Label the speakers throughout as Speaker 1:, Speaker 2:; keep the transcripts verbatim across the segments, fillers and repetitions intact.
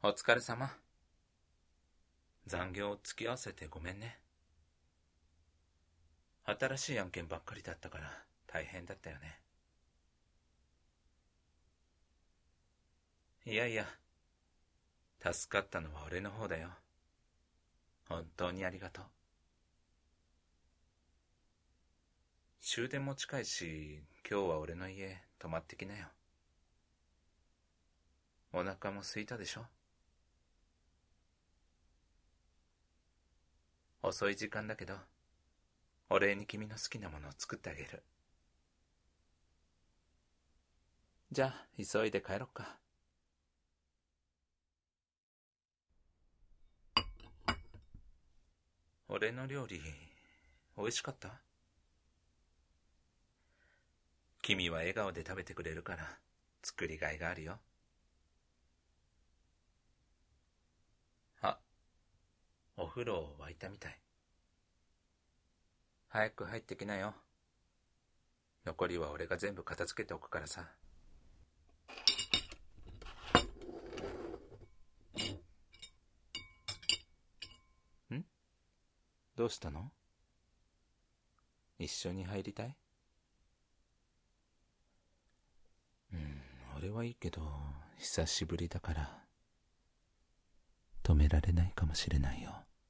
Speaker 1: お疲れ様。残業を付き合わせてごめんね。新しい案件ばっかりだったから大変だったよね。いやいや、助かったのは俺の方だよ。本当にありがとう。終電も近いし、今日は俺の家泊まってきなよ。お腹も空いたでしょ。遅い時間だけど、お礼に君の好きなものを作ってあげる。じゃあ、急いで帰ろっか。俺の料理、美味しかった？君は笑顔で食べてくれるから、作りがいがあるよ。あ、お風呂沸いたみたい。早く入ってきなよ。残りは俺が全部片付けておくからさ。ん？どうしたの？一緒に入りたい？うん、俺はいいけど、久しぶりだから、止められないかもしれないよ。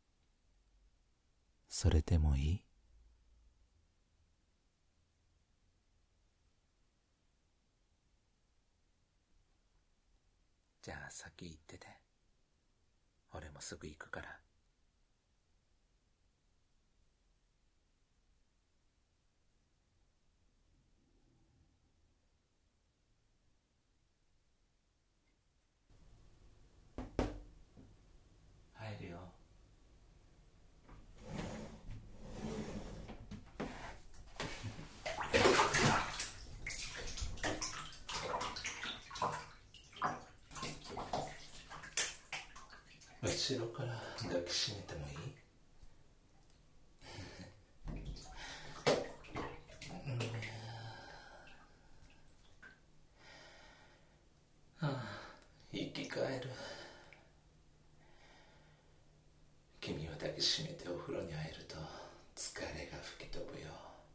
Speaker 1: それでもいい？じゃあ先行ってて。俺もすぐ行くから。入るよ。後ろから抱きしめてもいい？はあ、生き返る。君を抱きしめてお風呂に入ると疲れが吹き飛ぶよ。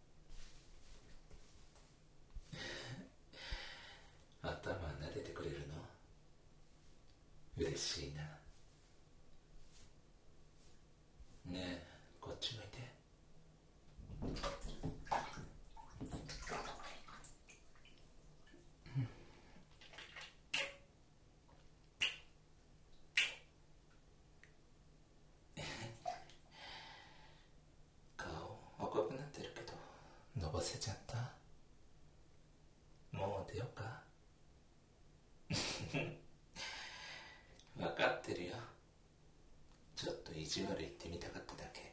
Speaker 1: 頭撫でてくれるの？嬉しいな。ねえ、こっち向いて。顔赤くなってるけど、のぼせちゃった？もう出ようか？分かってるよ。ちょっと意地悪言ってみたかっただけ。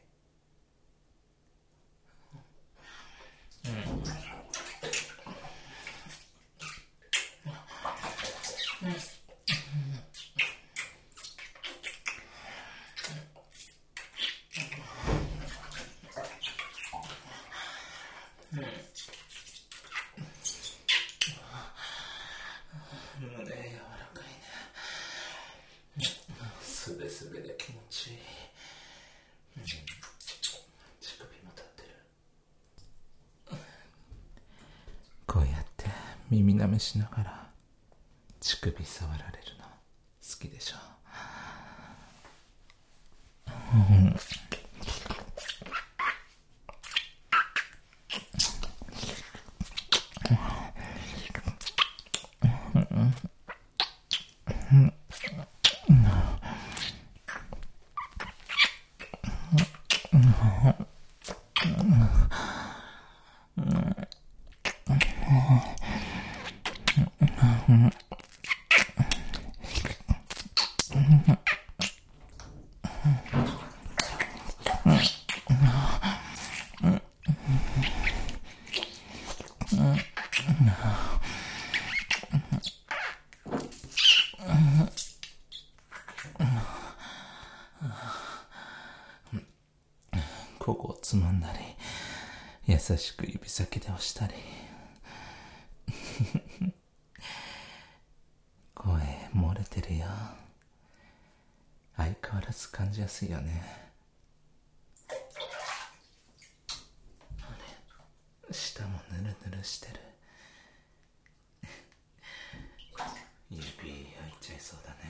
Speaker 1: 胸柔らかいね。すべすべで気持ちいい。うん、乳首も立ってる。こうやって耳舐めしながら乳首触られるの好きでしょ？うん、ここをつまんだり、優しく指先で押したり。声漏れてるよ。 相変わらず感じやすいよね。あれ、舌もぬるぬるしてる。指入っちゃいそうだね。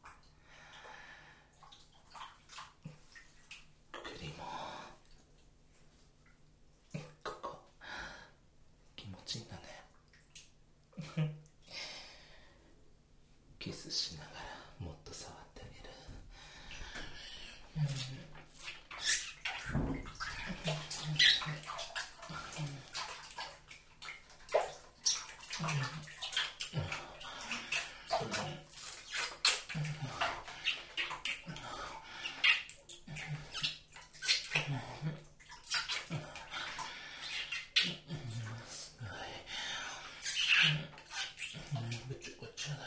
Speaker 1: 首もここ気持ちいいんだね。キスしながらもっと触ってあげる。ぐちゃぐちゃだ。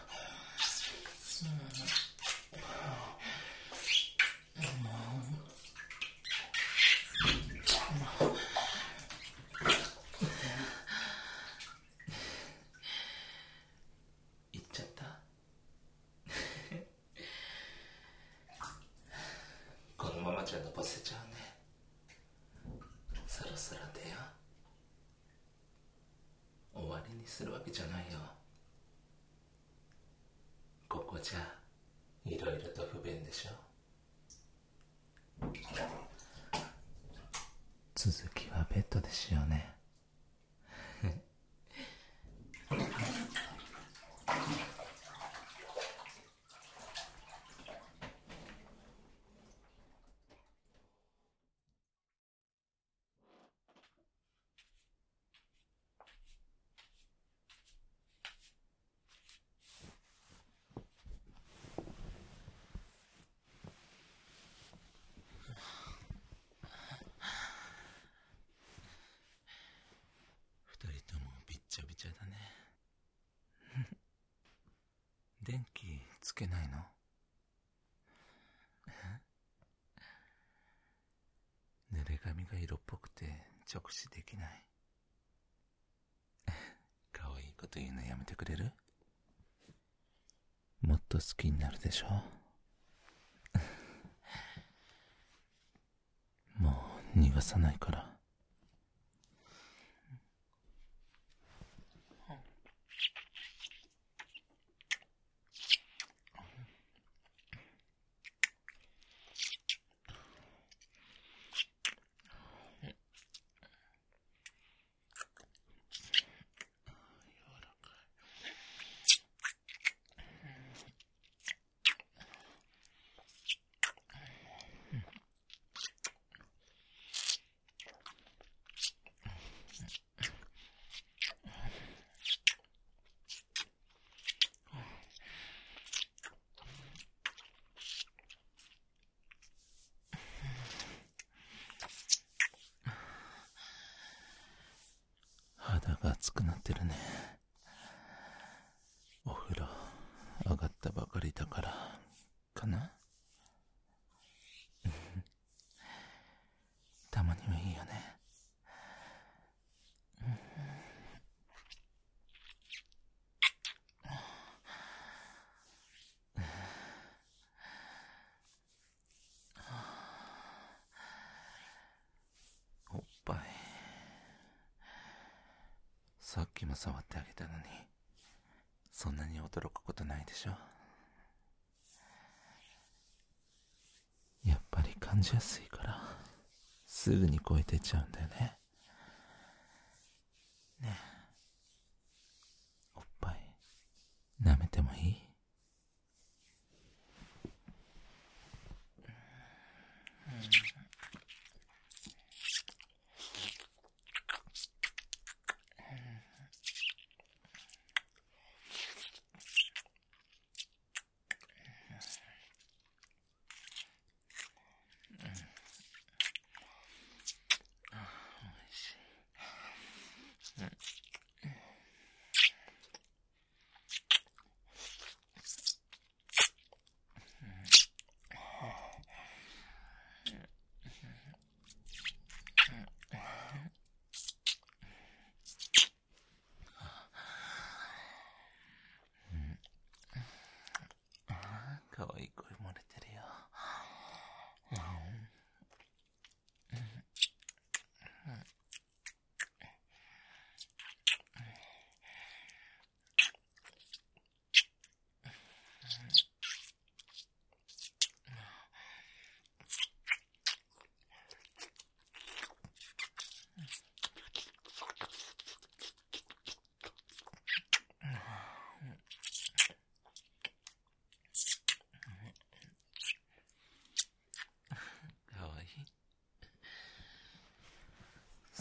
Speaker 1: いっちゃった。このままじゃのぼせちゃうね。そろそろ出よう。終わりにするわけじゃないよ。ここじゃいろいろと不便でしょ。続きはベッドでしようね。二人ともびっちゃびちゃだね。電気つけないの？濡れ髪が色っぽくて直視できない。可愛いこと言うのやめてくれる？もっと好きになるでしょ。もう逃がさないから。肌が熱くなってるね。お風呂上がったばかりだからかな。たまにはいいよね。おっぱいさっきも触ってあげたのにそんなに驚くことないでしょ。やっぱり感じやすいからすぐに超えてっちゃうんだよね。ねえ、おっぱい舐めてもいい？かわいい声漏れてるよ。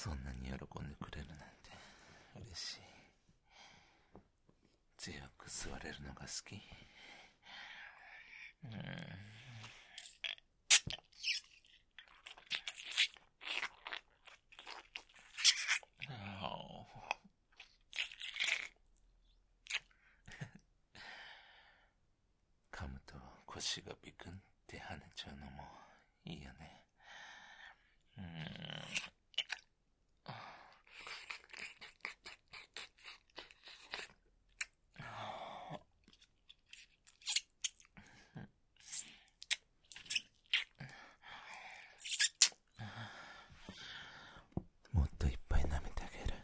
Speaker 1: そんなに喜んでくれるなんて嬉しい。強く座れるのが好き。うん。噛むと腰がビクンって跳ねちゃうのもいいよね。うん。もっといっぱい舐めてあげる。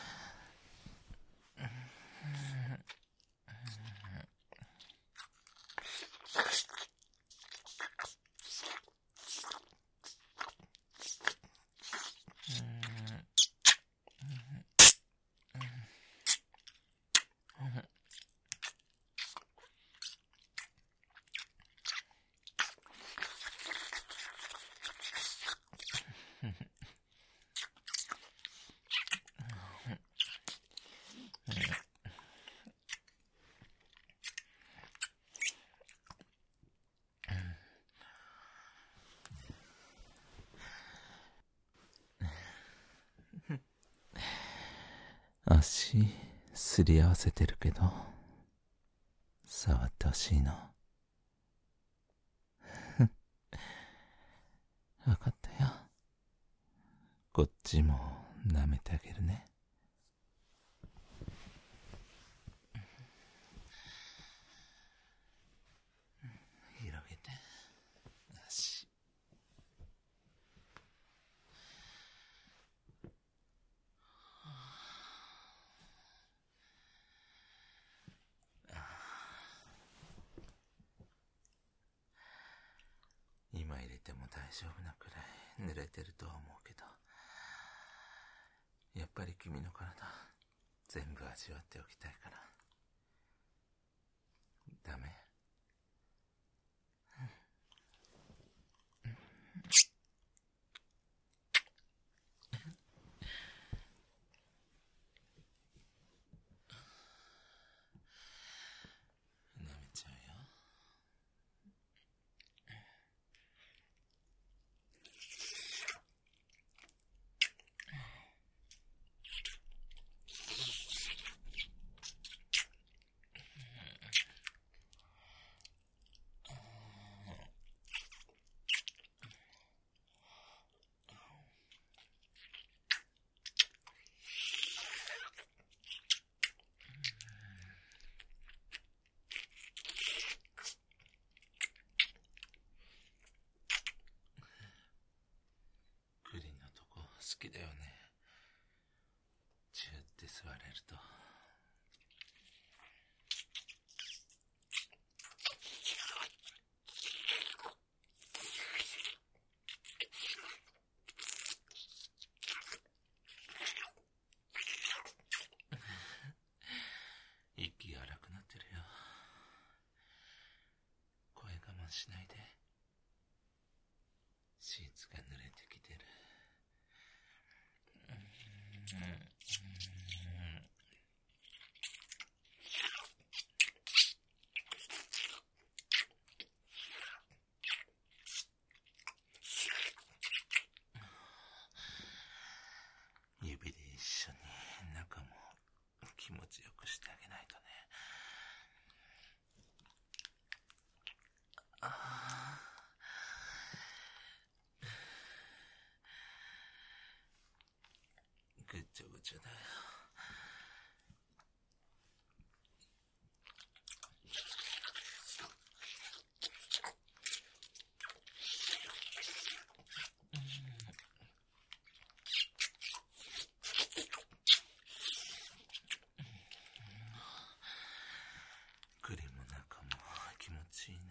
Speaker 1: 足すり合わせてるけど触ってほしいの。わかったよ。こっちも舐めてあげるね。広げて。よし。今入れても大丈夫なくらい濡れてるとは思うけど、やっぱり君の体全部味わっておきたいから。ダメ？舐めちゃうよ。グリンのとこ好きだよね。チューって座れると。息荒くなってるよ。声我慢しないで。シーツが濡れてきてる。指で一緒に中も気持ちよくしてあげないとね。あーぐっちょぐちょだよ。グリも中も気持ちいいね。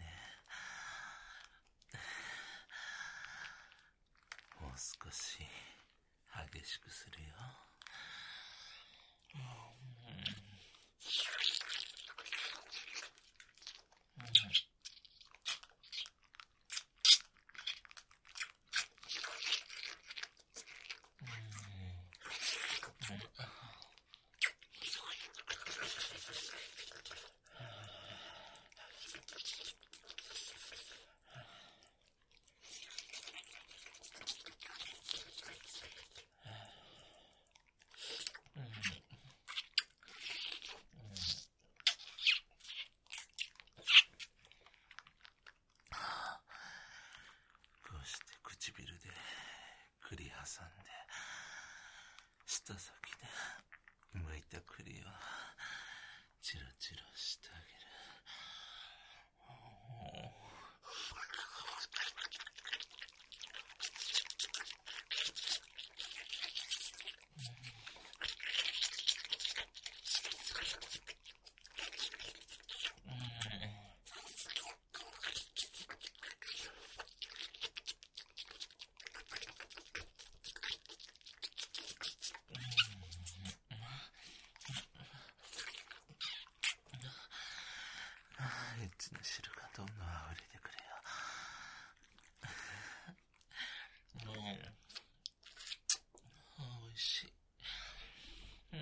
Speaker 1: もう少し激しくするよ。 してあげる。エッチな汁がどんどん溢れてくれよ。うん。おいしい。うん。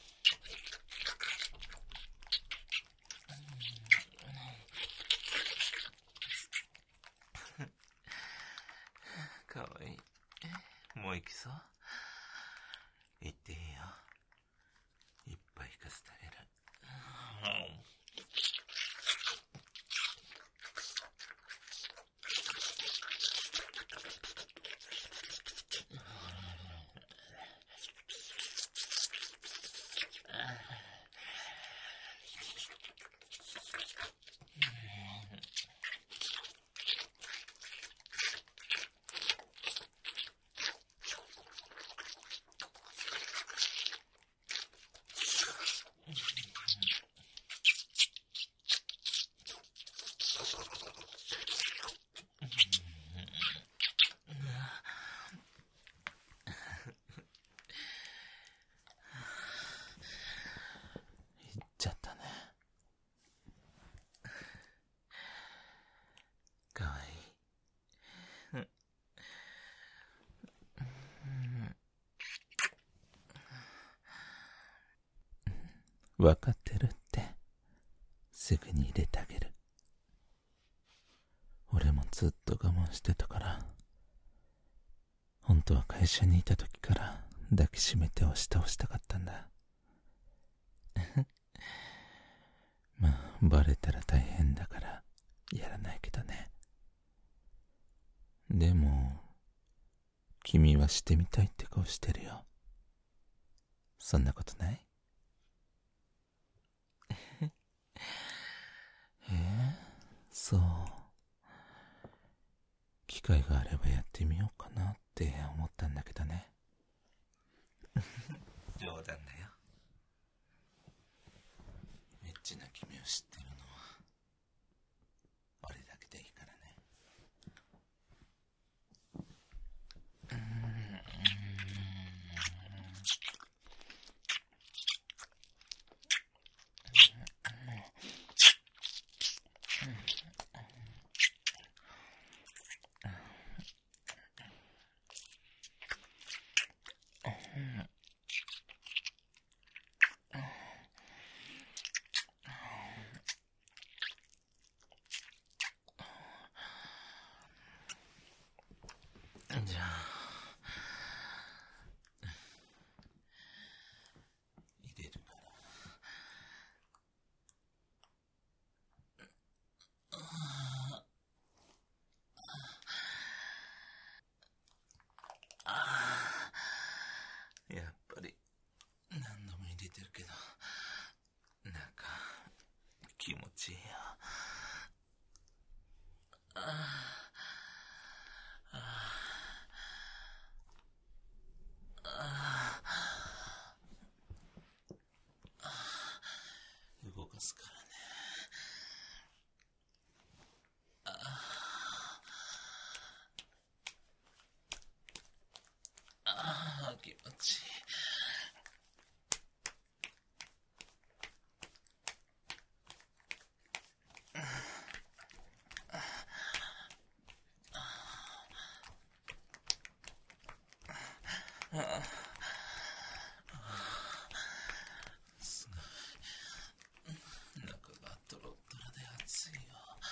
Speaker 1: かわいい。もう行きそう？行っていいよ。いっぱい行かせてあげる。うん行っちゃったね。かわいい。わかってるって。すぐに入れてあげる。俺もずっと我慢してたから。本当は会社にいた時から抱きしめて押し倒したかったんだ。まあバレたら大変だからやらないけどね。でも君はしてみたいって顔してるよ。そんなことない？えー、そう。機会があればやってみようかなって思ったんだけどね。冗談だよ。エッチな君を知ってるのは俺だけでいいからね。うーんじゃあ入れるから。やっぱり何度も入れてるけどなんか気持ちいいよ。ああああ動かすからね。ああ気持ちいい。すごい。中がトロットロで熱いよ。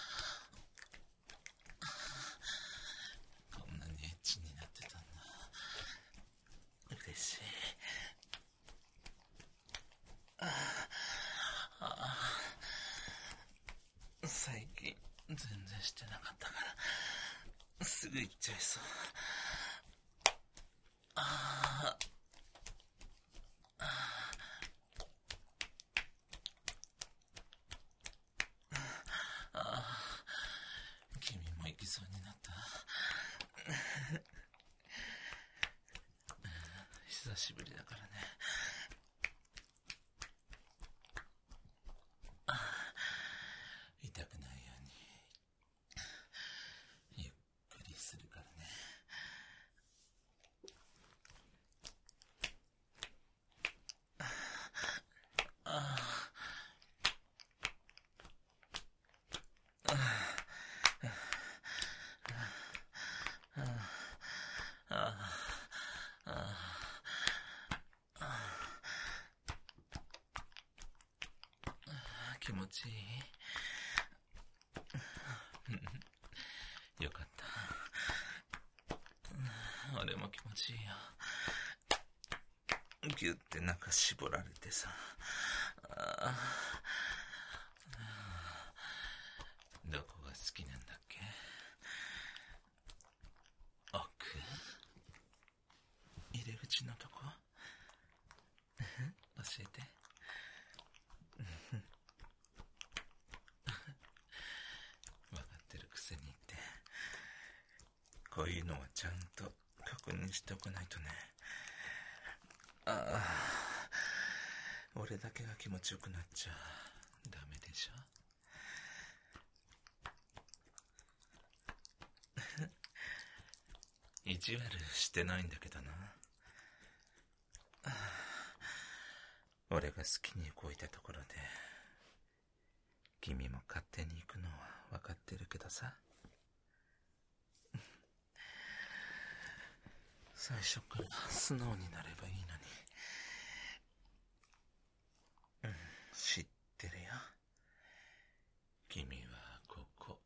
Speaker 1: こんなにエッチになってたんだ。嬉しい。ああ最近全然してなかったからすぐ行っちゃいそう。ああしぶりだからね。痛くないようにゆっくりするからね。気持ちいいよかった。俺も気持ちいいよ。ギュッて中絞られてさ。あどこが好きなんだっけ？奥？入り口のとこ？教えて。分かってるくせに言って。こういうのはちゃんと確認しておかないとね。ああ、俺だけが気持ちよくなっちゃダメでしょ。意地悪してないんだけどな。俺が好きに動いたところで君も勝手に行くのは分かってるけどさ。最初から素直になればいいのに。うん、知ってるよ。君はここ。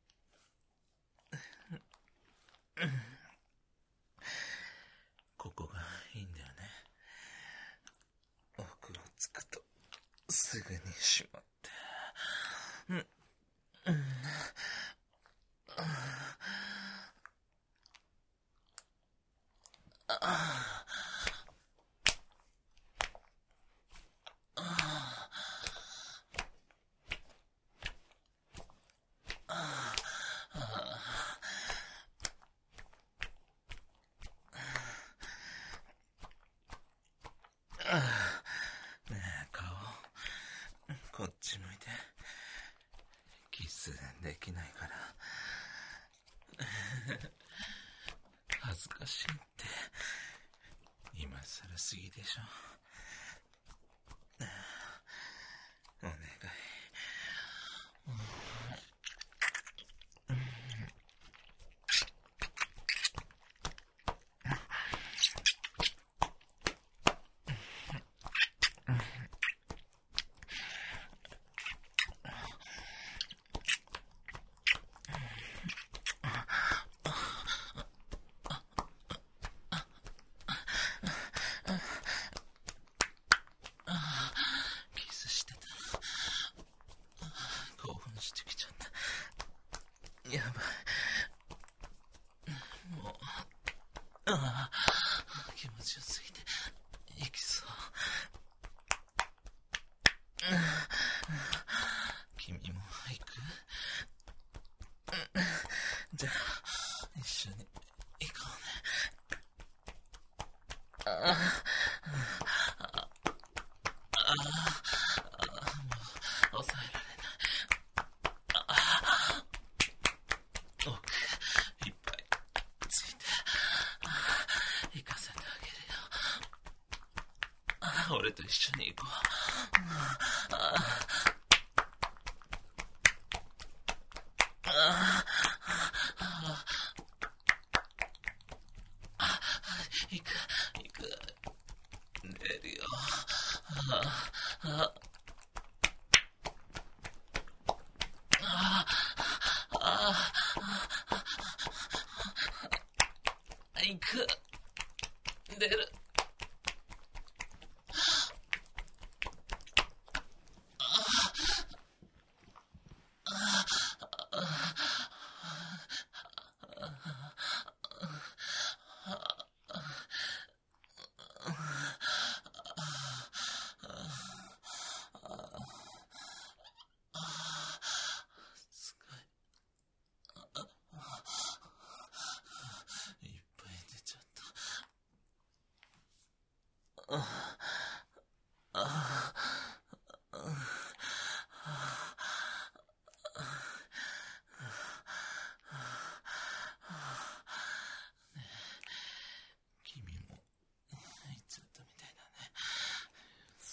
Speaker 1: ここがいいんだよね。奥をつくとすぐにしまって。うん。うん。ねえ、顔こっち向いて。キスできないから恥ずかしいって。今更すぎでしょ。お願い。やばい。もう、ああ、気持ちよすぎて、行きそう。君も行く？じゃあ、一緒に行こうね。ああ、ああ、もう、抑えられない。奥いっぱいついて行かせてあげるよ。俺と一緒に行こう。行く行く出るよ。行く出る。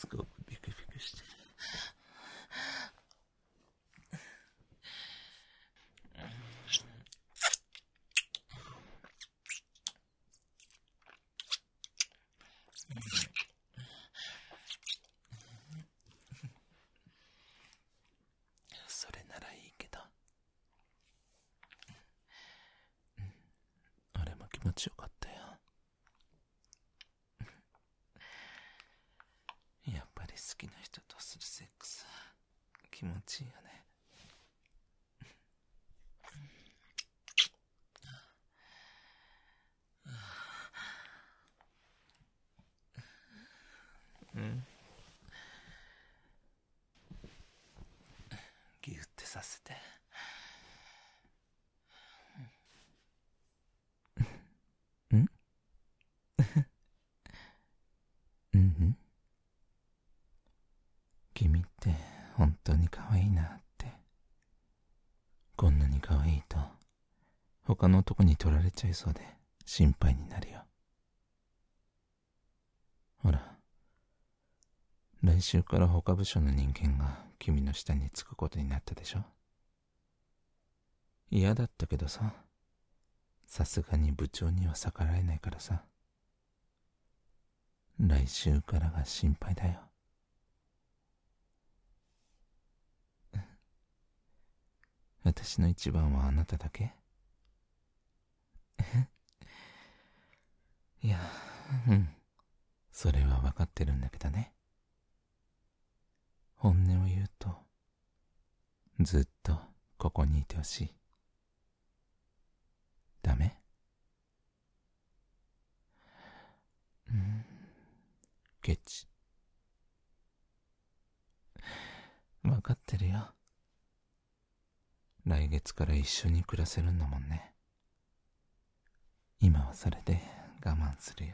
Speaker 1: すごくビクビクしてる。それならいいけど、俺も気持ちよかったよ。やっぱり好きな人とするセックス気持ちいいよね。うん。ギュってさせて。うんうん。君って本当に可愛いなって。こんなに可愛いと他の男に取られちゃいそうで心配になるよ。ほら、来週から他部署の人間が君の下につくことになったでしょ。嫌だったけどさ、さすがに部長には逆らえないからさ。来週からが心配だよ。私の一番はあなただけ？いや、うん。それは分かってるんだけどね。本音を言うと、ずっとここにいてほしい。ダメ？うん。ケチ。分かってるよ。来月から一緒に暮らせるんだもんね。今はそれで我慢するよ。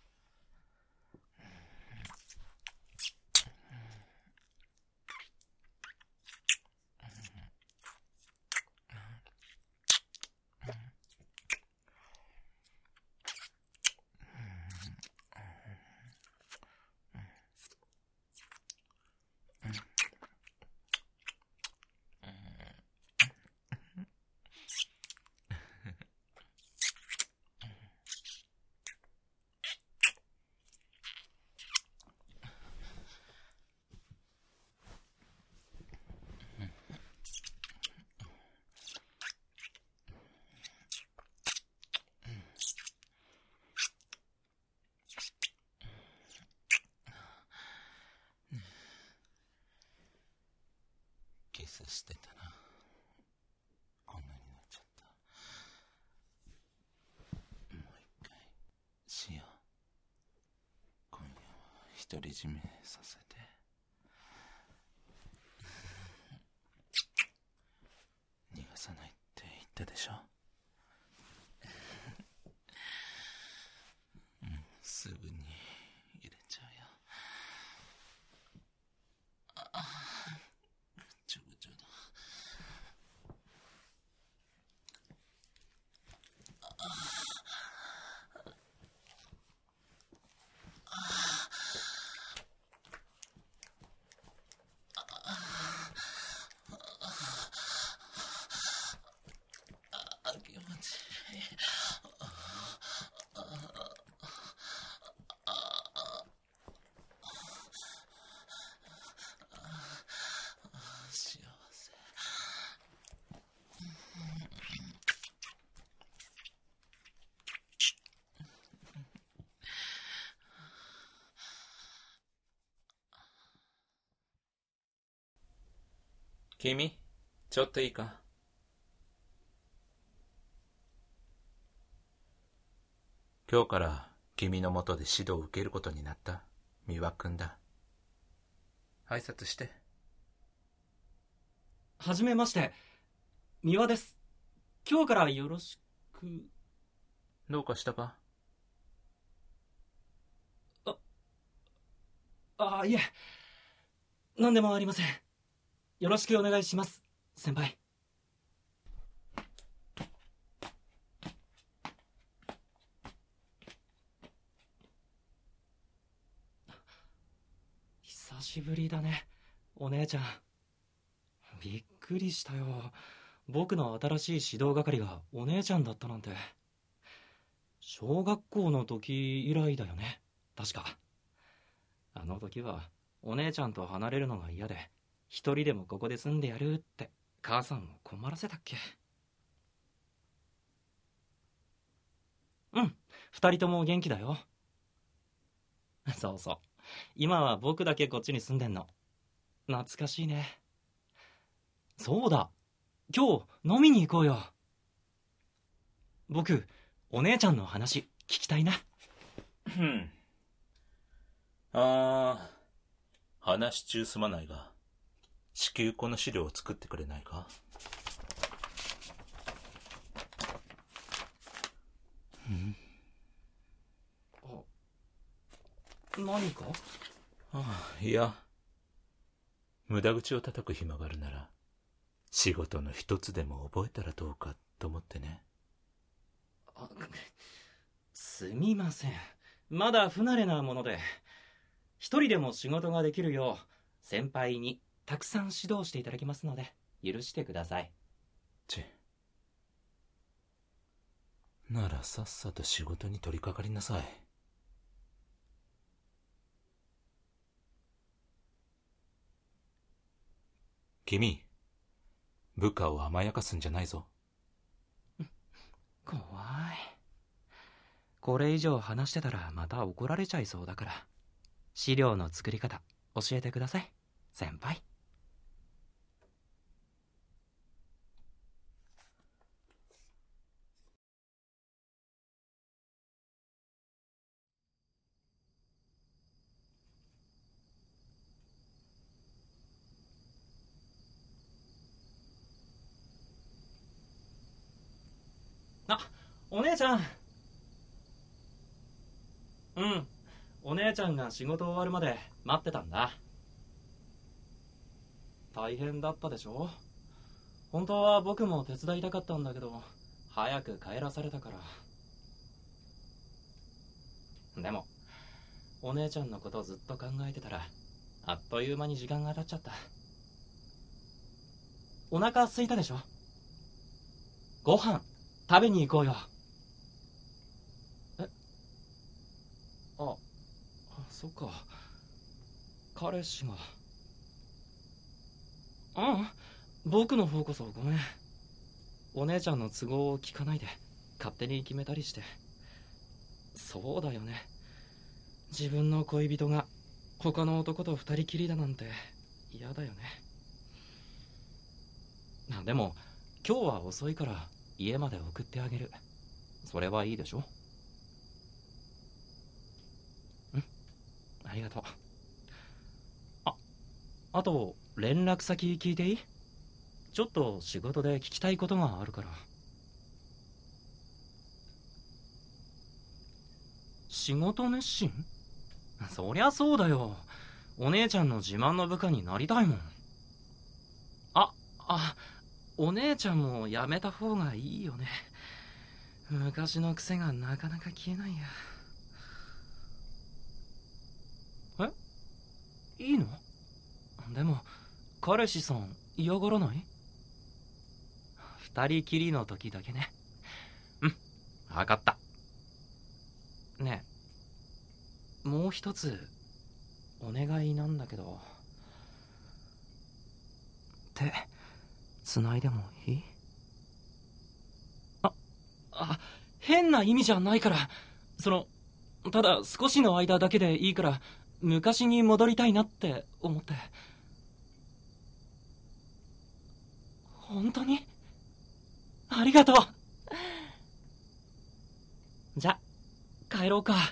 Speaker 1: キスしてたらこんなになっちゃった。もう一回しよう。今夜は独り占めさせて。逃がさないって言ったでしょ。うん、すぐに入れちゃうよ。ああ、ぐちょぐちょだ。あ、気持ちいい。幸せ。君、ちょっといいか？今日から君のもとで指導を受けることになった三輪くんだ。挨拶して。
Speaker 2: はじめまして、三輪です。今日からよろしく。
Speaker 1: どうかしたか？
Speaker 2: あ、あ、いえ、何でもありません。よろしくお願いします、先輩。久しぶりだね、お姉ちゃん。びっくりしたよ。僕の新しい指導係がお姉ちゃんだったなんて。小学校の時以来だよね、確か。あの時はお姉ちゃんと離れるのが嫌で、一人でもここで住んでやるって母さんを困らせたっけ。うん、二人とも元気だよ。そうそう、今は僕だけこっちに住んでんの。懐かしいね。そうだ、今日飲みに行こうよ。僕、お姉ちゃんの話聞きたいな。
Speaker 1: うん。あー、話中すまないが、至急この資料を作ってくれないか？
Speaker 2: うん。あ、何か？
Speaker 1: ああ、いや、無駄口を叩く暇があるなら、仕事の一つでも覚えたらどうかと思ってね。
Speaker 2: あ、すみません。まだ不慣れなもので、一人でも仕事ができるよう、先輩にたくさん指導していただきますので、許してください。
Speaker 1: ち。ならさっさと仕事に取り掛かりなさい。君、部下を甘やかすんじゃないぞ。
Speaker 2: 怖い。これ以上話してたらまた怒られちゃいそうだから、資料の作り方教えてください、先輩。あ、お姉ちゃん。うん、お姉ちゃんが仕事終わるまで待ってたんだ。大変だったでしょ。本当は僕も手伝いたかったんだけど、早く帰らされたから。でもお姉ちゃんのことずっと考えてたら、あっという間に時間が経っちゃった。お腹空いたでしょ。ご飯食べに行こうよ。え、あ、あ、そっか、彼氏が。ああ、僕の方こそごめん。お姉ちゃんの都合を聞かないで勝手に決めたりして。そうだよね、自分の恋人が他の男と二人きりだなんて嫌だよね。でも今日は遅いから家まで送ってあげる。それはいいでしょ。うん、ありがとう。あ、あと連絡先聞いていい？ちょっと仕事で聞きたいことがあるから。仕事熱心？そりゃそうだよ、お姉ちゃんの自慢の部下になりたいもん。あ、あ、お姉ちゃんもやめた方がいいよね。昔の癖がなかなか消えないや。え？いいの？でも彼氏さん嫌がらない？二人きりの時だけね。うん、分かった。ねえ、もう一つお願いなんだけど。手繋いでもいい？あ、あ、変な意味じゃないから。その、ただ少しの間だけでいいから、昔に戻りたいなって思って。本当に？ありがとう。じゃ、帰ろうか。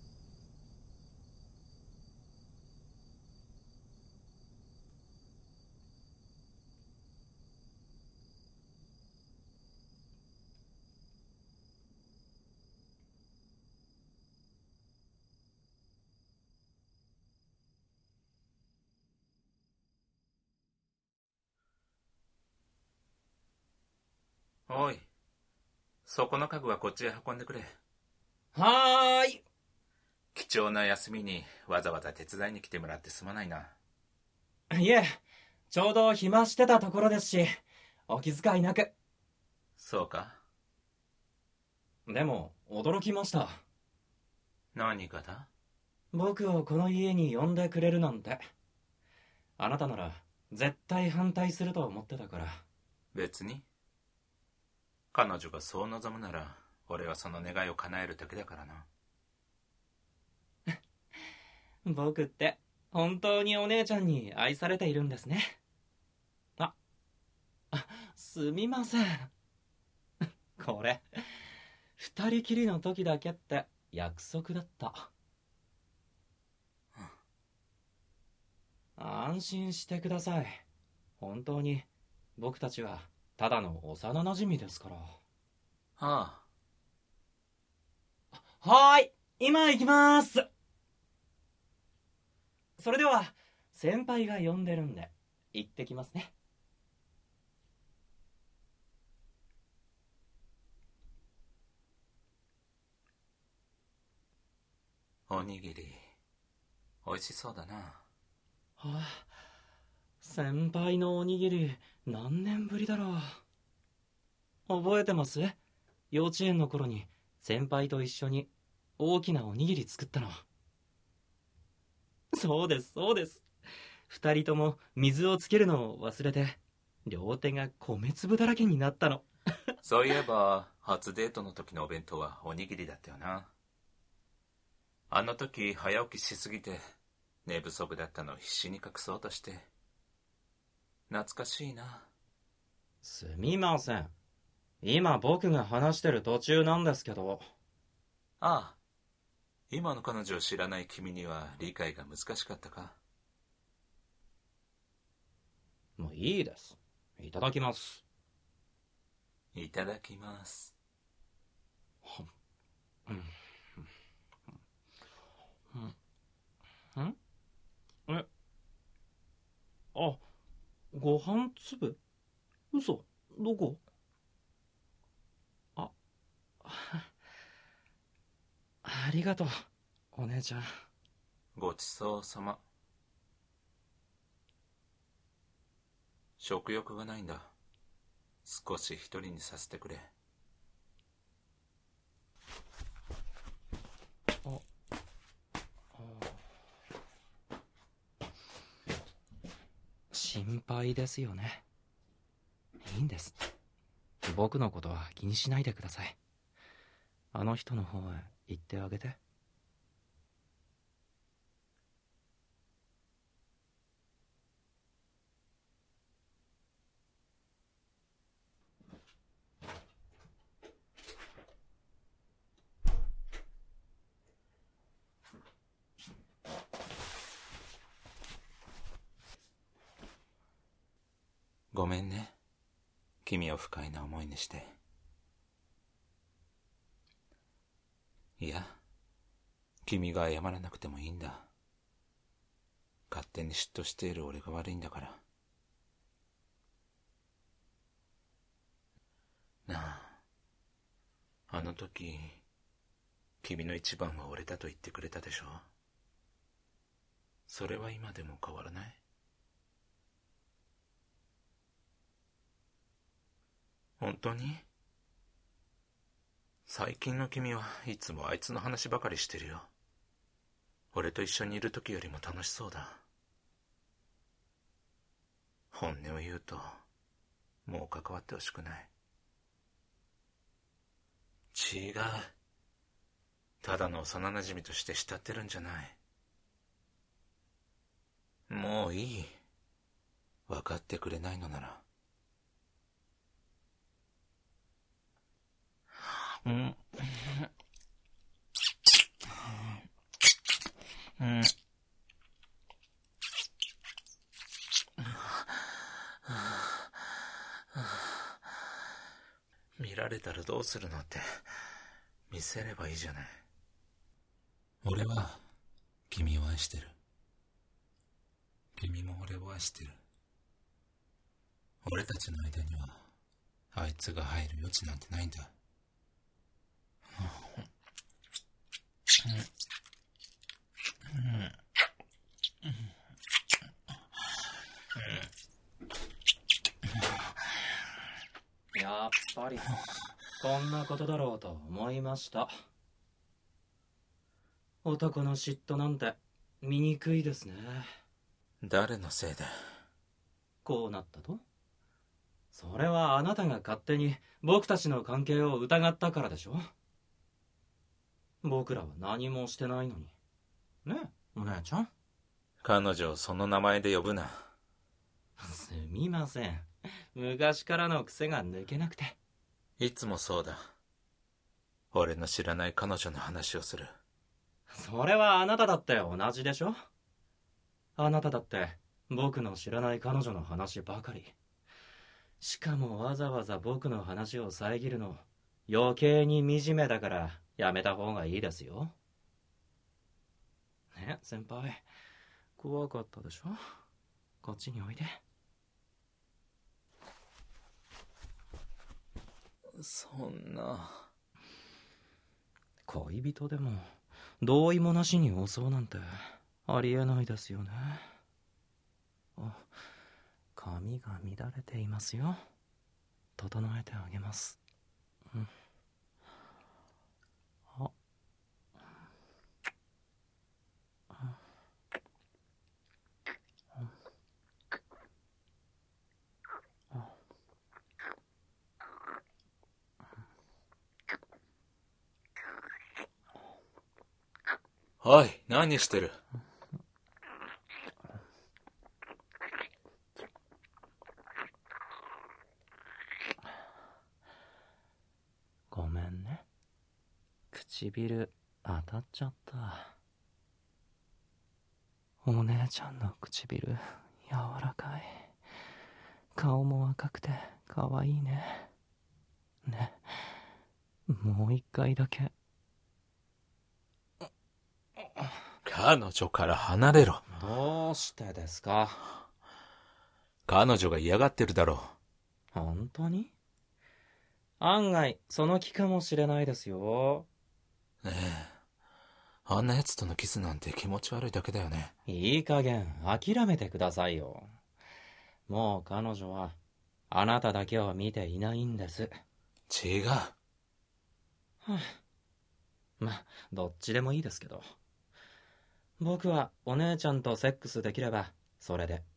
Speaker 1: おい、そこの家具はこっちへ運んでくれ。
Speaker 2: はーい。
Speaker 1: 貴重な休みにわざわざ手伝いに来てもらってすまないな。
Speaker 2: いえ、ちょうど暇してたところですし、お気遣いなく。
Speaker 1: そうか。
Speaker 2: でも、驚きました。
Speaker 1: 何かだ？
Speaker 2: 僕をこの家に呼んでくれるなんて。あなたなら、絶対反対すると思ってたから。
Speaker 1: 別に。彼女がそう望むなら、俺はその願いを叶えるだけだからな。
Speaker 2: 僕って、本当にお姉ちゃんに愛されているんですね。あ、あ、すみません。これ、二人きりの時だけって約束だった。安心してください。本当に、僕たちは、ただの幼馴染ですから。
Speaker 1: あ
Speaker 2: あ。はーい、今行きまーす。それでは、先輩が呼んでるんで、行ってきますね。
Speaker 1: おにぎり、美味しそうだな。
Speaker 2: はあ、先輩のおにぎり、何年ぶりだろう。覚えてます？幼稚園の頃に、先輩と一緒に、大きなおにぎり作ったの。そうです、そうです。二人とも水をつけるのを忘れて、両手が米粒だらけになったの。
Speaker 1: そういえば、初デートの時のお弁当はおにぎりだったよな。あの時早起きしすぎて寝不足だったのを必死に隠そうとして。懐かしいな。
Speaker 2: すみません。今僕が話してる途中なんですけど。
Speaker 1: ああ、今の彼女を知らない君には理解が難しかったか？
Speaker 2: もういいです。いただきます。
Speaker 1: いただきます。
Speaker 2: うん。うん。ん？え？あ、ご飯粒？嘘？どこ？あ、ありがとう、お姉ちゃん。
Speaker 1: ごちそうさま。食欲がないんだ。少し一人にさせてくれ。
Speaker 2: あ、心配ですよね。いいんです。僕のことは気にしないでください。あの人の方へ行ってあげて。
Speaker 1: ごめんね。君を不快な思いにして。いや、君が謝らなくてもいいんだ。勝手に嫉妬している俺が悪いんだから。なあ、あの時、君の一番は俺だと言ってくれたでしょ。それは今でも変わらない？本当に？最近の君はいつもあいつの話ばかりしてるよ。俺と一緒にいる時よりも楽しそうだ。本音を言うと、もう関わってほしくない。違う。ただの幼馴染として慕ってるんじゃない。もういい。分かってくれないのなら。うん。うん。見られたらどうするのって見せればいいじゃない。俺は君を愛してる。君も俺を愛してる。俺たちの間にはあいつが入る余地なんてないんだ。
Speaker 2: やっぱりこんなことだろうと思いました。男の嫉妬なんて醜いですね。
Speaker 1: 誰のせいで
Speaker 2: こうなったと？それはあなたが勝手に僕たちの関係を疑ったからでしょ。僕らは何もしてないのに。ねえ、お姉ちゃん。
Speaker 1: 彼女をその名前で呼ぶな。
Speaker 2: すみません。昔からの癖が抜けなくて。
Speaker 1: いつもそうだ。俺の知らない彼女の話をする。
Speaker 2: それはあなただって同じでしょ。あなただって僕の知らない彼女の話ばかり。しかもわざわざ僕の話を遮るの余計に惨めだからやめた方がいいですよ。ね、先輩。怖かったでしょ。こっちにおいで。
Speaker 1: そんな。
Speaker 2: 恋人でも同意もなしに襲うなんてありえないですよね。あ、髪が乱れていますよ。整えてあげます。うん。あ、
Speaker 1: おい、何してる？
Speaker 2: ごめんね。唇当たっちゃった。お姉ちゃんの唇柔らかい。顔も赤くて可愛いね。ね、もう一回だけ。
Speaker 1: 彼女から離れろ。
Speaker 2: どうしてですか？
Speaker 1: 彼女が嫌がってるだろ
Speaker 2: う。本当に？案外その気かもしれないですよ。
Speaker 1: ねえ、あんな奴とのキスなんて気持ち悪いだけだよね。
Speaker 2: いい加減諦めてくださいよ。もう彼女はあなただけを見ていないんです。
Speaker 1: 違う。は
Speaker 2: あ、ま、どっちでもいいですけど、僕はお姉ちゃんとセックスできればそれで。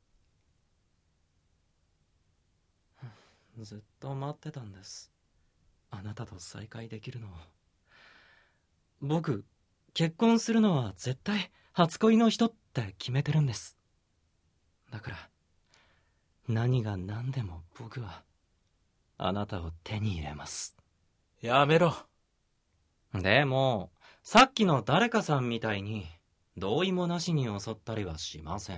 Speaker 2: ずっと待ってたんです、あなたと再会できるのを。僕、結婚するのは絶対初恋の人って決めてるんです。だから何が何でも僕はあなたを手に入れます。
Speaker 1: やめろ。
Speaker 2: でもさっきの誰かさんみたいに同意もなしに襲ったりはしません。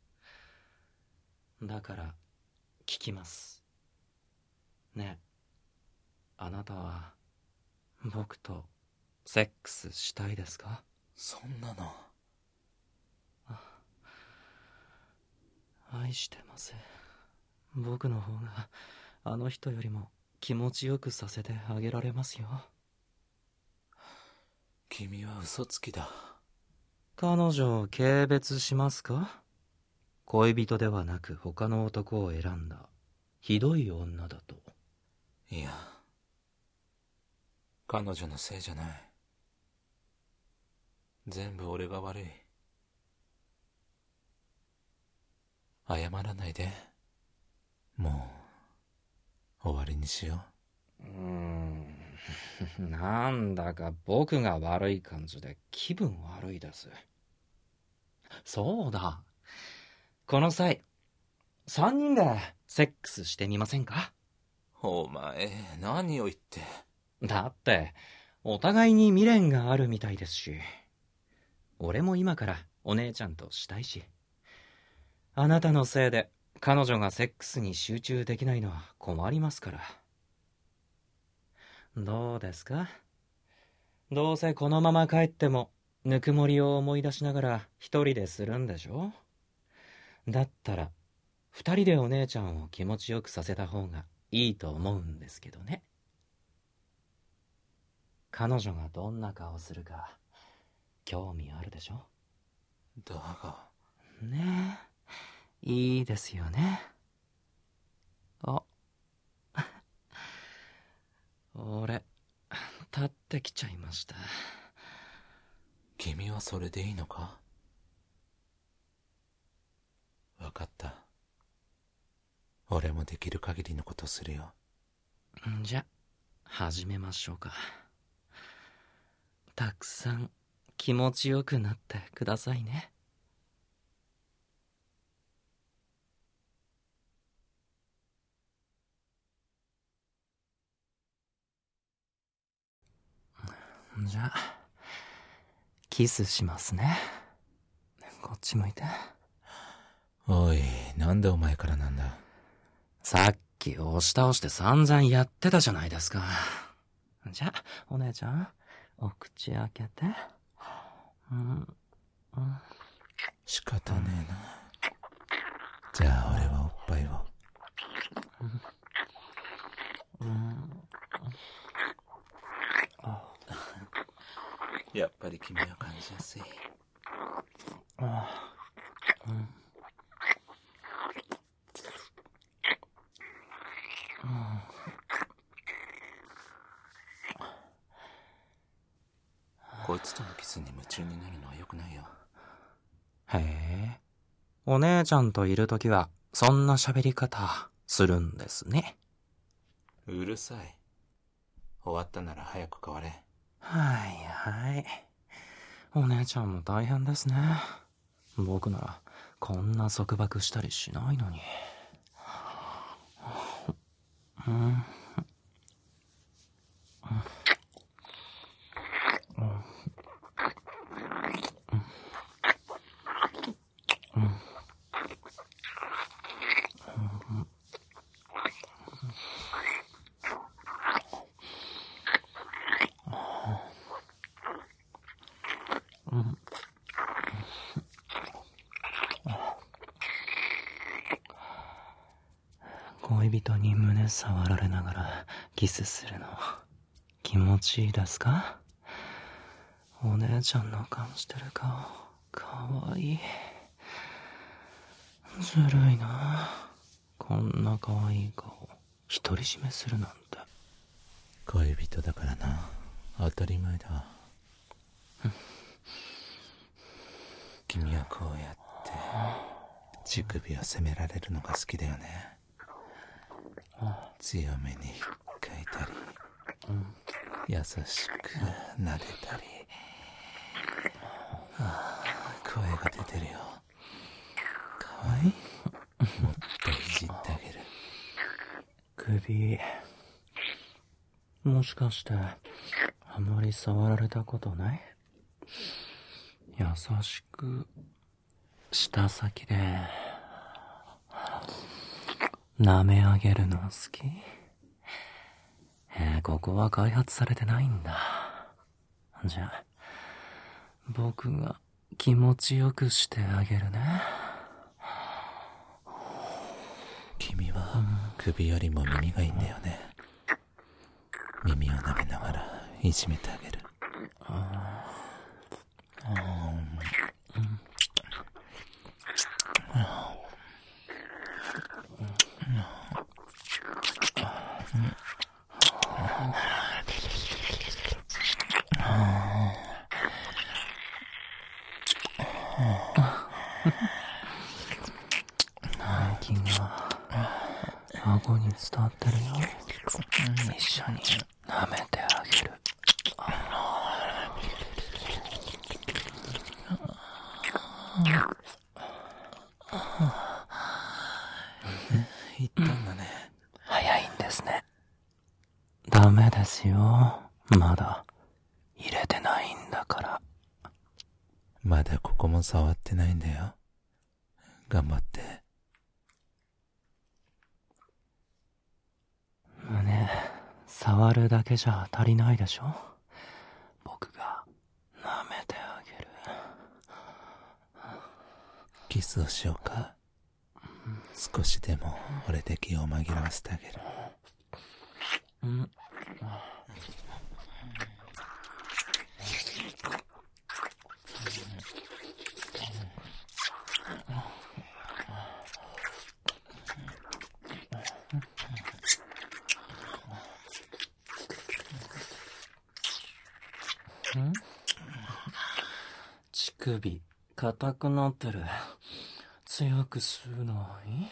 Speaker 2: だから聞きます。ねえ、あなたは僕とセックスしたいですか？
Speaker 1: そんなの。
Speaker 2: 愛してません。僕の方があの人よりも気持ちよくさせてあげられますよ。
Speaker 1: 君は嘘つきだ。
Speaker 2: 彼女を軽蔑しますか？恋人ではなく他の男を選んだひどい女だと。
Speaker 1: いや、彼女のせいじゃない。全部俺が悪い。謝らないで。もう終わりにしよ
Speaker 2: う。うーんなんだか僕が悪い感じで気分悪いです。そうだ、この際三人でセックスしてみませんか？
Speaker 1: お前、何を言って。
Speaker 2: だってお互いに未練があるみたいですし、俺も今からお姉ちゃんとしたいし、あなたのせいで彼女がセックスに集中できないのは困りますから。どうですか？どうせこのまま帰ってもぬくもりを思い出しながら一人でするんでしょ？だったら二人でお姉ちゃんを気持ちよくさせた方がいいと思うんですけどね。彼女がどんな顔するか興味あるでしょ？
Speaker 1: だが。
Speaker 2: ねえ、いいですよね。あ、 ってきちゃいました。
Speaker 1: 君はそれでいいのか？わかった。俺もできる限りのことするよ。
Speaker 2: んじゃ、始めましょうか。たくさん気持ちよくなってくださいね。じゃあ、キスしますね。こっち向いて。
Speaker 1: おい、なんでお前からなんだ？
Speaker 2: さっき押し倒して散々やってたじゃないですか。じゃあ、お姉ちゃん、お口開けて。うん、うん、
Speaker 1: 仕方ねえな。じゃあ俺はおっぱいを。
Speaker 2: うん、うん、
Speaker 1: やっぱり君は感じやすい。
Speaker 2: ああ、うん。
Speaker 1: こいつとのキスに夢中になるのは良くないよ。
Speaker 2: へえ、お姉ちゃんといるときはそんな喋り方するんですね。
Speaker 1: うるさい。終わったなら早く変われ。
Speaker 2: はいはい。お姉ちゃんも大変ですね。僕ならこんな束縛したりしないのに。うん。うん。恋人に胸触られながらキスするの気持ちいいですか？お姉ちゃんの顔してる顔かわいい。ずるいな。こんなかわいい顔独り占めするなんて。
Speaker 1: 恋人だからな。当たり前だ。君はこうやって乳首を責められるのが好きだよね。強めに引っかいたり、うん、優しく撫でたり、ああ、声が出てるよ。かわいい。もっといじってあげる。
Speaker 2: 首、もしかしてあまり触られたことない？優しく舌先で舐め上げるの好き？えー、ここは開発されてないんだ。じゃあ僕が気持ちよくしてあげるね。
Speaker 1: 君は首よりも耳がいいんだよね。耳を舐めながらいじめてあげる。
Speaker 2: 唾液が顎に伝わってるよ。一緒に舐めてあげる。
Speaker 1: 言ったんだね。
Speaker 2: 早いんですね。ダメですよ。まだ入れてないんだから。
Speaker 1: まだここも触ってないんだよ。頑張って。
Speaker 2: 胸触るだけじゃ足りないでしょ。僕が舐めてあげる。
Speaker 1: キスをしようか。少しでも俺で気を紛らわせてあげる。
Speaker 2: うん。 首、硬くなってる。強く吸うない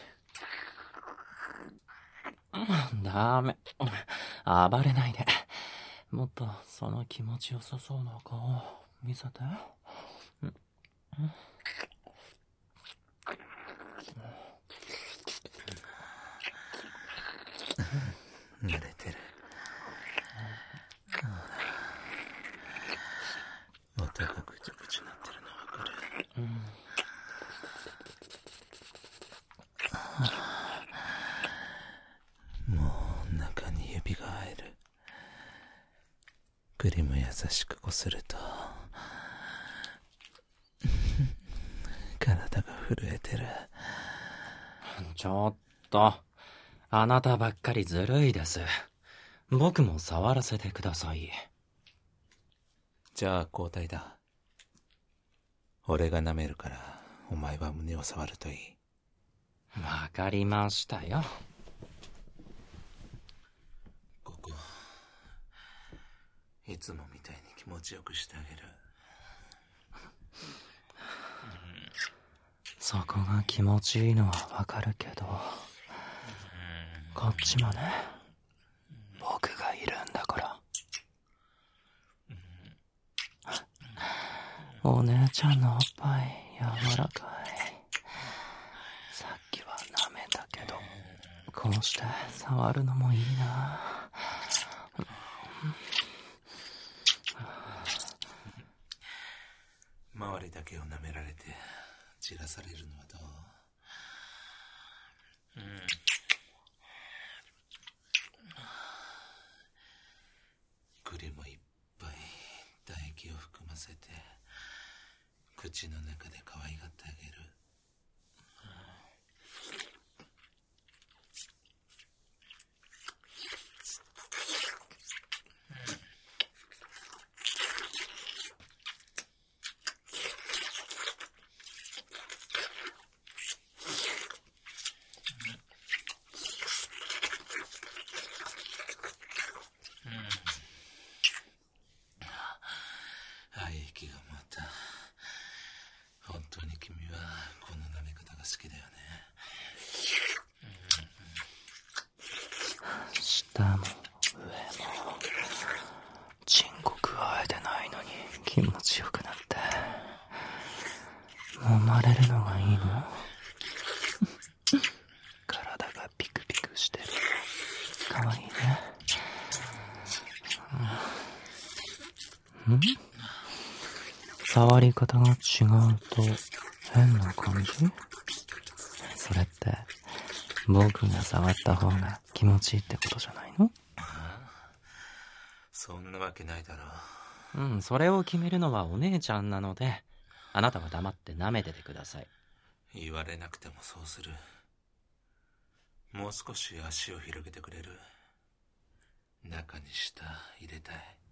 Speaker 2: ダメ。暴れないで。もっとその気持ちよさそうな顔見せて。
Speaker 1: 慣れてる。音がぐちゅぐちゅなってるのわかる。うん、もう中に指が入る。栗も優しくこすると体が震えてる。
Speaker 2: ちょっと、あなたばっかりずるいです。僕も触らせてください。
Speaker 1: じゃあ交代だ。俺が舐めるからお前は胸を触るといい。
Speaker 2: わかりましたよ。
Speaker 1: ここいつもみたいに気持ちよくしてあげる。
Speaker 2: そこが気持ちいいのはわかるけど、こっちもね、僕がいるんだから。お姉ちゃんのおっぱい柔らかい。さっきは舐めたけど、こうして触るのもいいな。
Speaker 1: 周りだけを舐められて散らされるのはどう？うん。栗もいっぱい唾液を含ませて口の中で可愛がってあげる。息がまた。本当に君はこの舐め方が好きだよね。
Speaker 2: 下も上もチンコ加えてないのに気持ちよくなって揉まれるのがいいの？体がピクピクしてる。かわいいね。うん？触り方が違うと変な感じ？それって僕が触った方が気持ちいいってことじゃないの？
Speaker 1: そんなわけないだろ
Speaker 2: う。うん、それを決めるのはお姉ちゃんなので、あなたは黙って舐めててください。
Speaker 1: 言われなくてもそうする。もう少し足を広げてくれる？中に舌入れたい。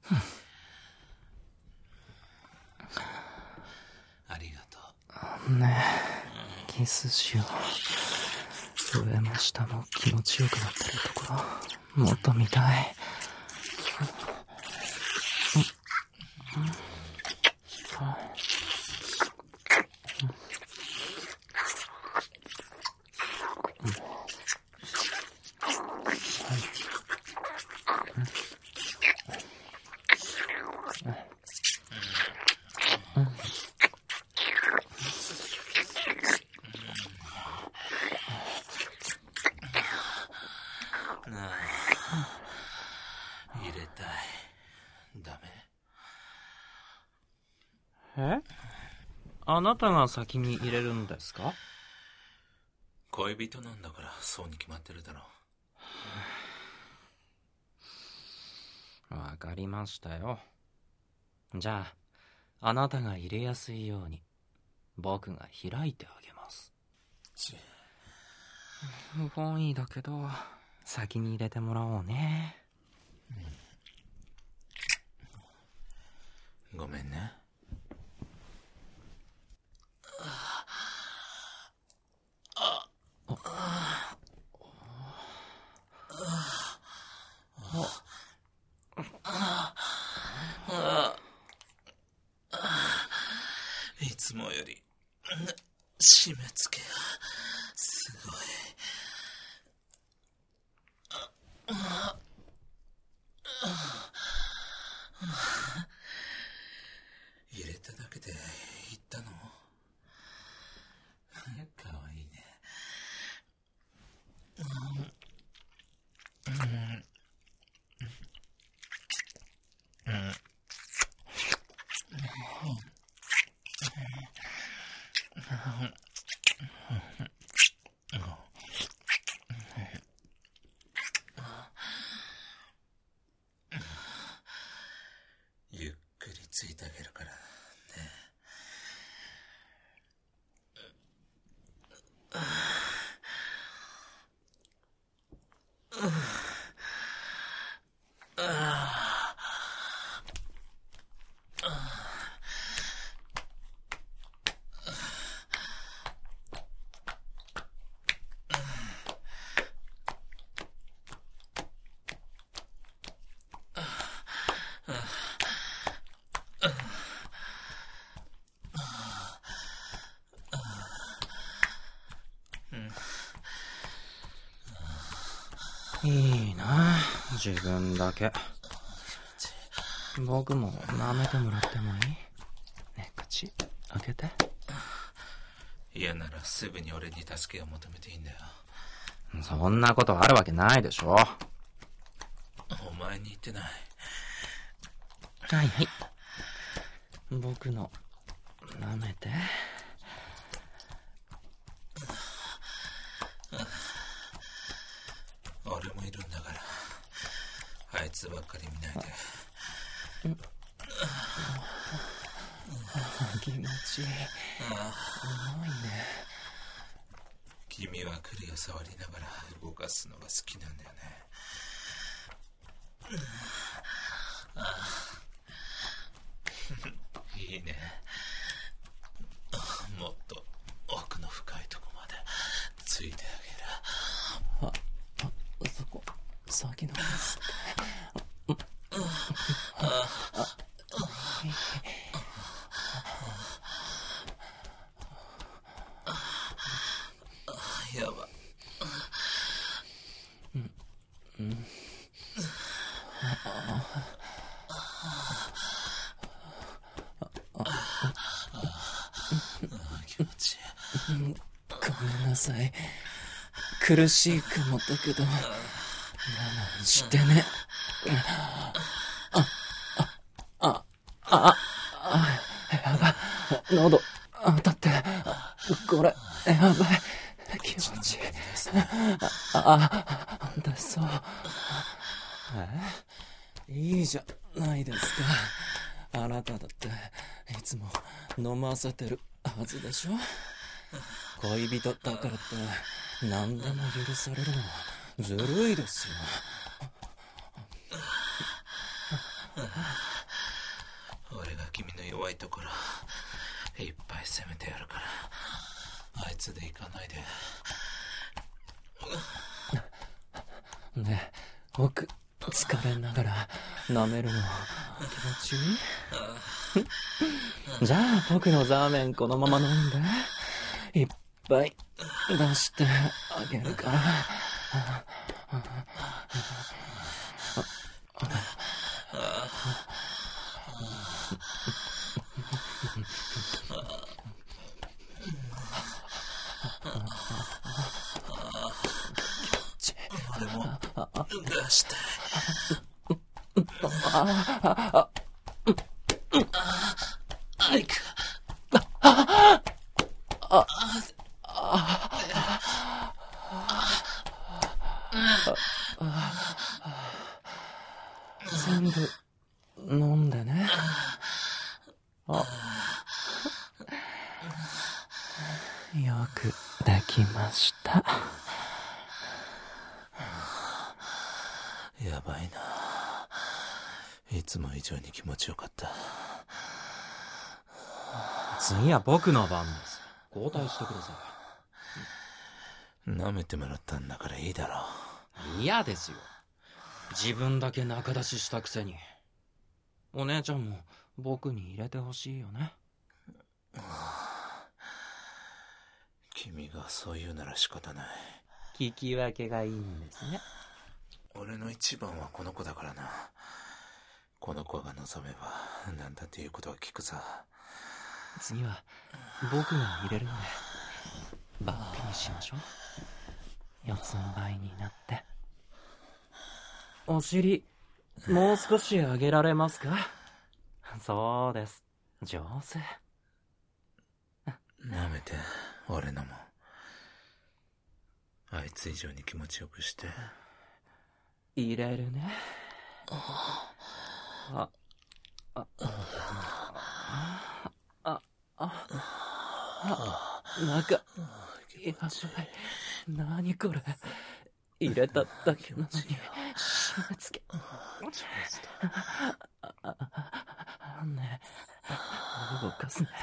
Speaker 1: ありがと
Speaker 2: う。ねえ、キスしよう。上も下も気持ちよくなってるところ、もっと見たい。
Speaker 1: 入れたい。ダ
Speaker 2: え？
Speaker 1: メ？
Speaker 2: あなたが先に入れるんですか？
Speaker 1: 恋人なんだからそうに決まってるだろ
Speaker 2: う。わかりましたよ。じゃあ、あなたが入れやすいように僕が開いてあげます。不本意だけど先に入れてもらおうね。
Speaker 1: ごめんね。 つもより締め付けがすごい。ああ入れただけでいったの？かわいいね。うんうんうんゆっくりついてあげるからね。
Speaker 2: いいな、自分だけ。僕も舐めてもらってもいい？ね、口開けて。
Speaker 1: 嫌ならすぐに俺に助けを求めていいんだよ。
Speaker 2: そんなことあるわけないでしょ。
Speaker 1: お前に言ってない。
Speaker 2: はいはい、僕の舐めて。
Speaker 1: 俺もいるんだから、あいつばっかり見ないで。
Speaker 2: 気持ちいい。重いね。
Speaker 1: 君は栗を触りながら動かすのが好きなんだよね。いいね。もっと奥の深いとこまでついてあげる。
Speaker 2: あ、あ、そこ先のですって。
Speaker 1: やば。
Speaker 2: うんうん。
Speaker 1: 気持ちいい。
Speaker 2: ごめんなさい。苦しいかもだけど我慢してね。あ、あ、あ、あ、あ、やばい。喉当たって、これやばい。気持ちいい。あ、あ、出そう。え、いいじゃないですか。あなただっていつも飲ませてるはずでしょ。恋人だからって何でも許されるのはずるいですよ。
Speaker 1: 俺が君の弱いところいっぱい責めてやるから、あいつで行かないで。
Speaker 2: ねえ、僕疲れながら舐めるの気持ちいい？じゃあ僕のザーメンこのまま飲んで、いっぱい出してあげるから。
Speaker 1: 俺も出したい。アイク。
Speaker 2: 全部飲んでね。あ、よくできました。
Speaker 1: やばいな。いつも以上に気持ちよかった。
Speaker 2: 次は僕の番です。交代してくださ
Speaker 1: い。舐めてもらったんだからいいだろ
Speaker 2: う。嫌ですよ。自分だけ仲出ししたくせに。お姉ちゃんも僕に入れてほしいよね。
Speaker 1: 君がそう言うなら仕方ない。
Speaker 2: 聞き分けがいいんですね。
Speaker 1: 俺の一番はこの子だからな。この子が望めば何だっていうことは聞くさ。
Speaker 2: 次は僕が入れるのでバックにしましょう。四つん這いになって。お尻もう少し上げられますか？そうです、上手。
Speaker 1: 舐めて、俺のも。あいつ以上に気持ちよくして。
Speaker 2: 入れるね。あ、あ、あ、あ、あ、あ、中、やばい。何これ。入れただけなのに、締め付け。ねえ、動かすね。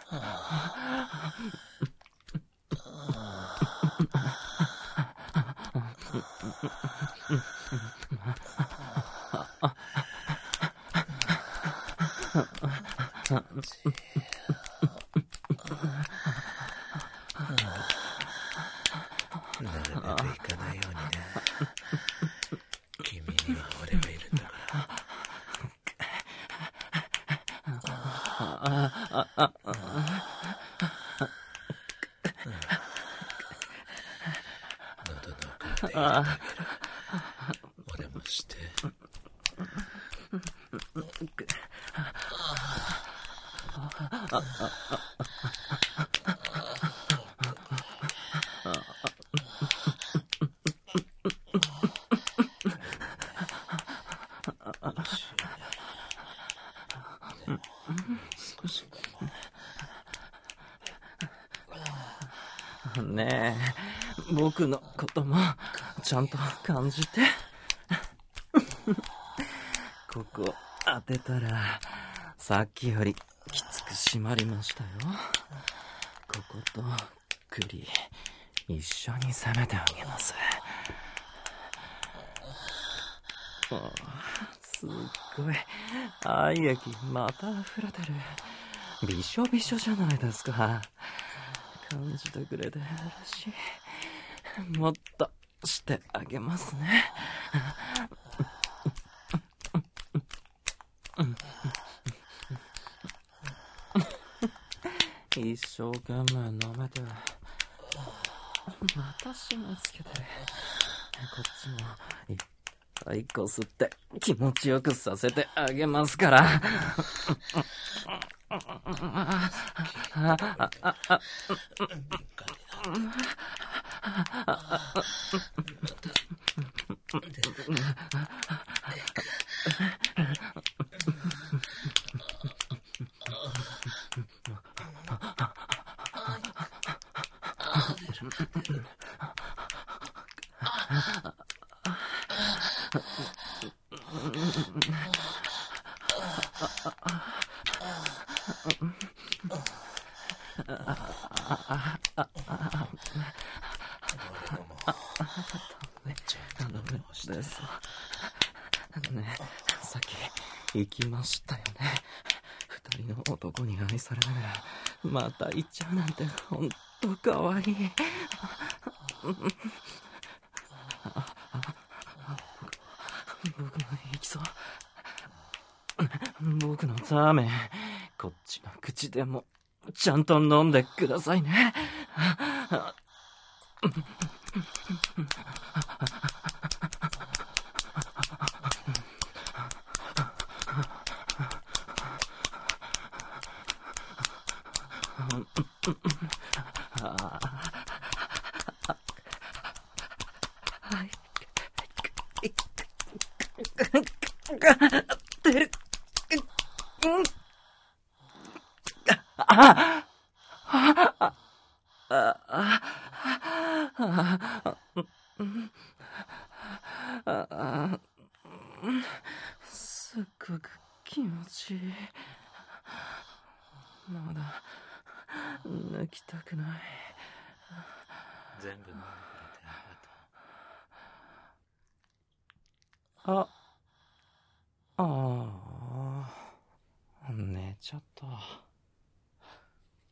Speaker 1: なるべく行かないようにね。君には俺がいるんだから。喉の奥まで入れてあげる。俺もして。
Speaker 2: ねえ、僕のこともちゃんと感じて。ここ当てたらさっきよりきつく締まりましたよ。ここと栗一緒に攻めてあげます。すっごい愛液また溢れてる。びしょびしょじゃないですか。感じてくれて嬉しい。もっとしてあげますね。一生懸命舐めてまた締め付けてる。こっちもいっぱいこすって気持ちよくさせてあげますから。ねえ、さっき行きましたよね。二人の男に愛されながらまた行っちゃうなんてほんとかわいい。僕の行きそう。僕のザーメンこっちの口でもちゃんと飲んでくださいね。すっごく気持ちいい。まだ抜きたくない。
Speaker 1: 全部飲んでくれてあ
Speaker 2: りがとう。あああ、寝ちゃった。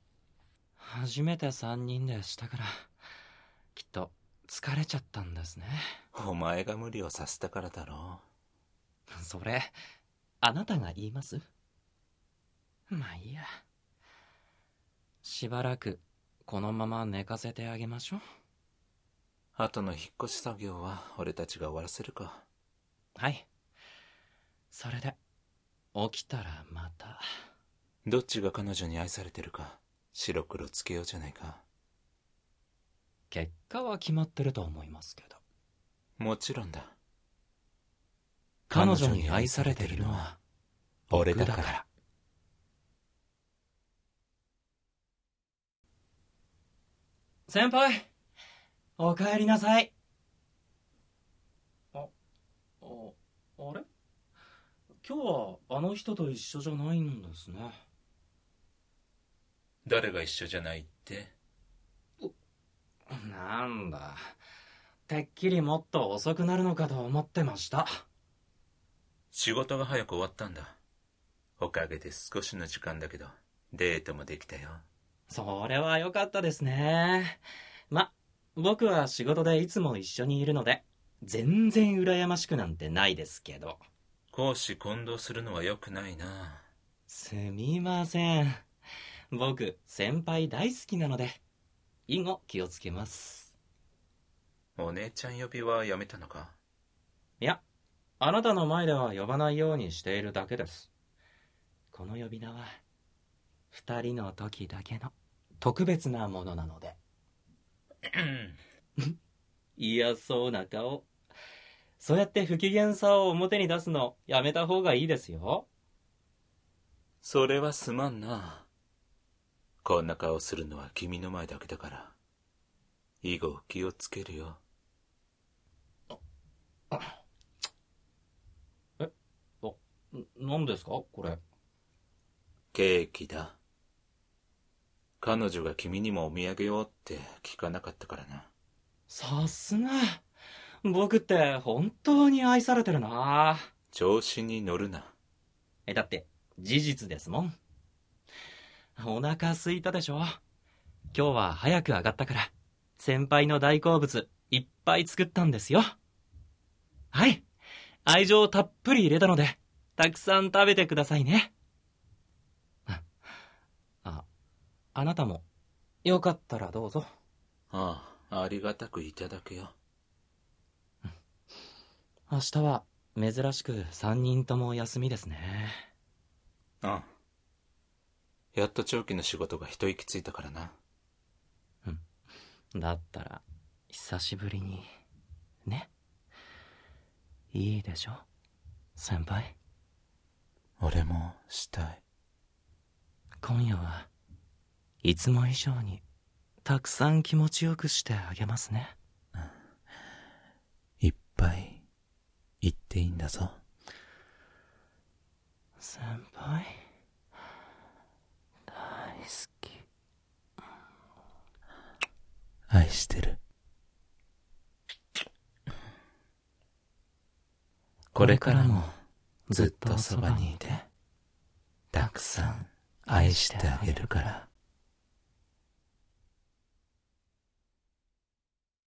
Speaker 2: 初めて三人でしたから、きっと疲れちゃったんですね。
Speaker 1: お前が無理をさせたからだろ
Speaker 2: それ、あなたが言います？まあいいや。しばらくこのまま寝かせてあげましょう。
Speaker 1: 後の引っ越し作業は俺たちが終わらせるか。
Speaker 2: はい。それで、起きたらまた。
Speaker 1: どっちが彼女に愛されてるか白黒つけようじゃないか。
Speaker 2: 結果は決まってると思いますけど。
Speaker 1: もちろんだ。
Speaker 2: 彼女に愛されているのは俺だから。先輩、お帰りなさい。あ、あ、あれ？今日はあの人と一緒じゃないんですね。
Speaker 1: 誰が一緒じゃないって？
Speaker 2: なんだ、てっきりもっと遅くなるのかと思ってました。
Speaker 1: 仕事が早く終わったんだ。おかげで少しの時間だけどデートもできたよ。
Speaker 2: それは良かったですね。ま、僕は仕事でいつも一緒にいるので全然羨ましくなんてないですけど。
Speaker 1: 公私混同するのは良くないな。
Speaker 2: すみません。僕先輩大好きなので以後気をつけます。
Speaker 1: お姉ちゃん呼びはやめたのか？
Speaker 2: いや、あなたの前では呼ばないようにしているだけです。この呼び名は二人の時だけの特別なものなので。嫌そうな顔。そうやって不機嫌さを表に出すのやめた方がいいですよ。
Speaker 1: それはすまんな。こんな顔するのは君の前だけだから。以後気をつけるよ。
Speaker 2: え、あ、何ですかこれ？
Speaker 1: ケーキだ。彼女が君にもお土産をって聞かなかったからな。
Speaker 2: さすが。僕って本当に愛されてるな。
Speaker 1: 調子に乗るな。
Speaker 2: え、だって事実ですもん。お腹空いたでしょ？今日は早く上がったから先輩の大好物いっぱい作ったんですよ。はい、愛情たっぷり入れたのでたくさん食べてくださいね。あ、あなたもよかったらどうぞ。
Speaker 1: ああ、ありがたくいただくよ。
Speaker 2: 明日は珍しく三人とも休みですね。
Speaker 1: ああ、やっと長期の仕事が一息ついたからな。
Speaker 2: うん、だったら久しぶりにね。いいでしょ先輩。
Speaker 1: 俺もしたい。
Speaker 2: 今夜はいつも以上にたくさん気持ちよくしてあげますね。
Speaker 1: いっぱい言っていいんだぞ。
Speaker 2: 先輩大好き。
Speaker 1: 愛してる。これからもずっとそばにいてたくさん愛してあげるから。